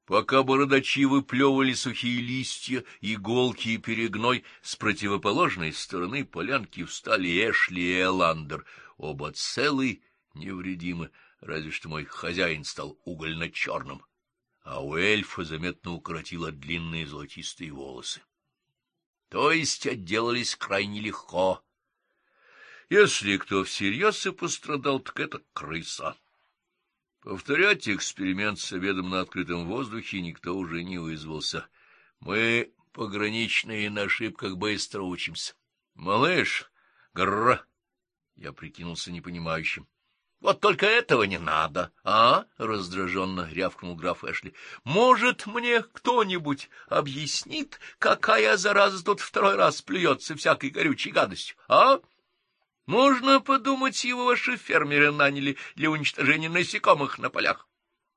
Пока бородачи выплевывали сухие листья, иголки и перегной, с противоположной стороны полянки встали Эшли и Эландер, оба целы, невредимы, разве что мой хозяин стал угольно-черным, а у эльфа заметно укоротило длинные золотистые волосы. То есть отделались крайне легко. Если кто всерьез и пострадал, так это крыса. Повторять эксперимент с обедом на открытом воздухе никто уже не вызвался. Мы, пограничные, на ошибках быстро учимся. — Малыш, грррр! — я прикинулся непонимающим. — Вот только этого не надо, а? — раздраженно рявкнул граф Эшли. — Может, мне кто-нибудь объяснит, какая зараза тут второй раз плюется всякой горючей гадостью, а? Можно подумать, его ваши фермеры наняли для уничтожения насекомых на полях.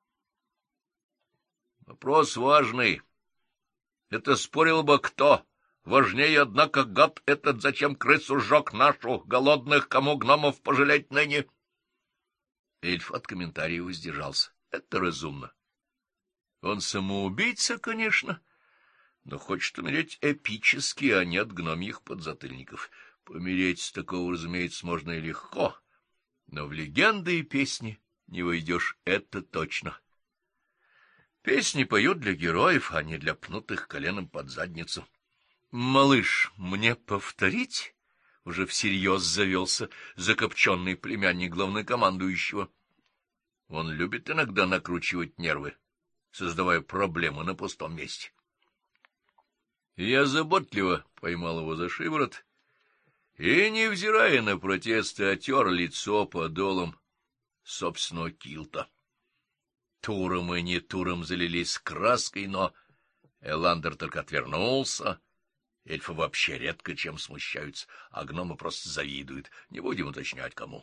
Вопрос важный. Это спорил бы кто? Важнее, однако, гад этот, зачем крысу сжег нашу, голодных, кому гномов пожалеть ныне? Эльф от комментариев воздержался. Это разумно. Он самоубийца, конечно, но хочет умереть эпически, а не от гномьих подзатыльников. Помереть с такого, разумеется, можно и легко, но в легенды и песни не войдешь, это точно. Песни поют для героев, а не для пнутых коленом под задницу. — Малыш, мне повторить? — уже всерьез завелся закопченный племянник главнокомандующего. Он любит иногда накручивать нервы, создавая проблемы на пустом месте. Я заботливо поймал его за шиворот и, невзирая на протесты, отер лицо подолом собственного килта. Туром и не туром залились краской, но Эландер только отвернулся. Эльфы вообще редко чем смущаются, а гномы просто завидуют. Не будем уточнять, кому.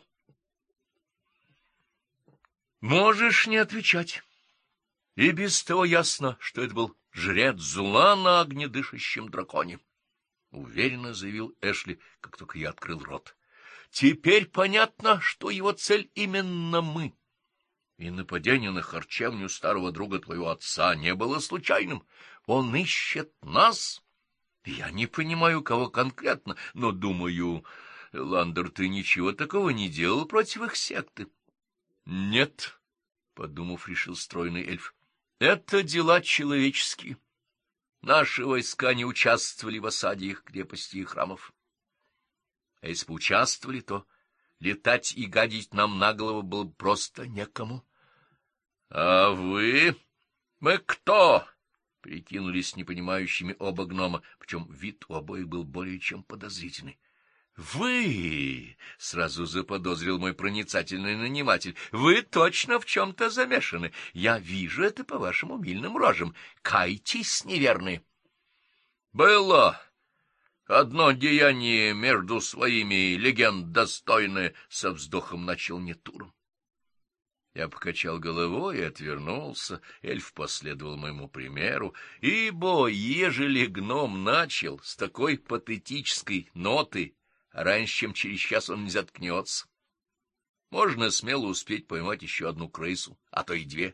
Можешь не отвечать. И без того ясно, что это был жрец зла на огнедышащем драконе. — уверенно заявил Эшли, как только я открыл рот. — Теперь понятно, что его цель именно мы. И нападение на харчевню старого друга твоего отца не было случайным. Он ищет нас. Я не понимаю, кого конкретно, но, думаю, Ландер, ты ничего такого не делал против их секты. — Нет, — подумав, решил стройный эльф, — это дела человеческие. Наши войска не участвовали в осаде их крепостей и храмов. А если бы участвовали, то летать и гадить нам на голову было бы просто некому. — А вы? Мы кто? — прикинулись непонимающими оба гнома, причем вид у обоих был более чем подозрительный. — Вы! — сразу заподозрил мой проницательный наниматель. — Вы точно в чем-то замешаны. Я вижу это по вашим умильным рожам. Кайтесь, неверные. — Было одно деяние между своими, легенд достойное, — со вздохом начал Нетуром. Я покачал головой и отвернулся. Эльф последовал моему примеру, ибо, ежели гном начал с такой патетической ноты, раньше, чем через час он не заткнется, можно смело успеть поймать еще одну крысу, а то и две.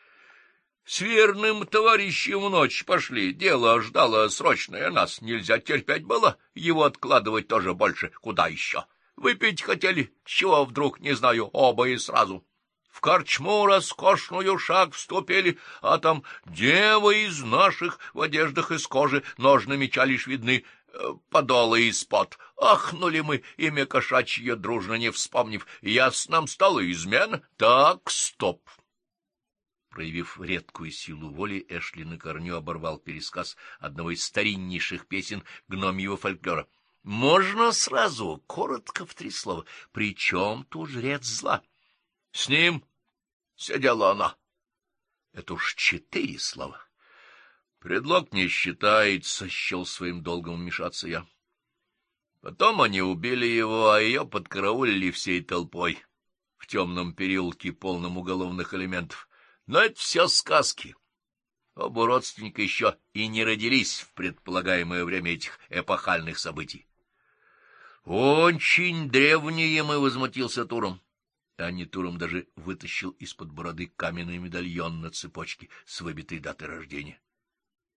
С верным товарищем в ночь пошли, дело ждало срочное, нас нельзя терпеть было, его откладывать тоже больше, куда еще? Выпить хотели, чего вдруг, не знаю, оба и сразу. В корчму роскошную шаг вступили, а там девы из наших в одеждах из кожи, ножны меча лишь видны, подолы из-под. Ахнули мы, имя кошачье дружно не вспомнив, ясно нам стало измена. Так, стоп. Проявив редкую силу воли, Эшли на корню оборвал пересказ одного из стариннейших песен гномьего фольклора. Можно сразу, коротко в 3 слова. Причем тут жрец зла? С ним сидела она. Это уж 4 слова. Предлог не считается, счел своим долгом вмешаться я. Потом они убили его, а ее подкараулили всей толпой в темном переулке, полном уголовных элементов. Но это все сказки. Оба родственника еще и не родились в предполагаемое время этих эпохальных событий. — Очень древние мы, — возмутился Туром. Анни Туром даже вытащил из-под бороды каменный медальон на цепочке с выбитой датой рождения.